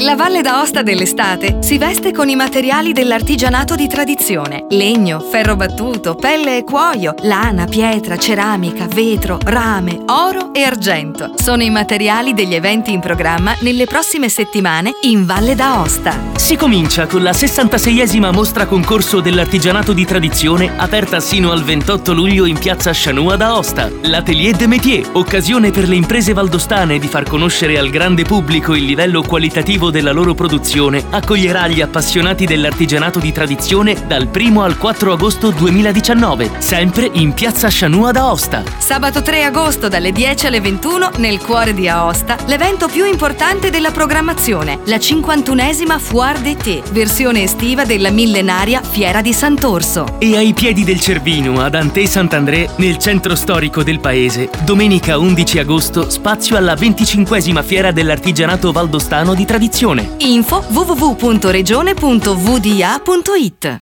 La Valle d'Aosta dell'estate si veste con i materiali dell'artigianato di tradizione: legno, ferro battuto, pelle e cuoio, lana, pietra, ceramica, vetro, rame, oro e argento. Sono i materiali degli eventi in programma nelle prossime settimane in Valle d'Aosta. Si comincia con la 66esima mostra concorso dell'artigianato di tradizione, aperta sino al 28 luglio in piazza Chanù ad Aosta. L'Atelier de Métier, occasione per le imprese valdostane di far conoscere al grande pubblico il livello qualitativo della loro produzione, accoglierà gli appassionati dell'artigianato di tradizione dal 1 al 4 agosto 2019, sempre in piazza Chanù ad Aosta. Sabato 3 agosto dalle 10 alle 21 nel cuore di Aosta, l'evento più importante della programmazione, la 51esima Foire d'été, versione estiva della millenaria Fiera di Sant'Orso. E ai piedi del Cervino, ad Antey-Saint-André, nel centro storico del paese, domenica 11 agosto, spazio alla 25esima Fiera dell'artigianato valdostano di tradizione. Info www.regione.vda.it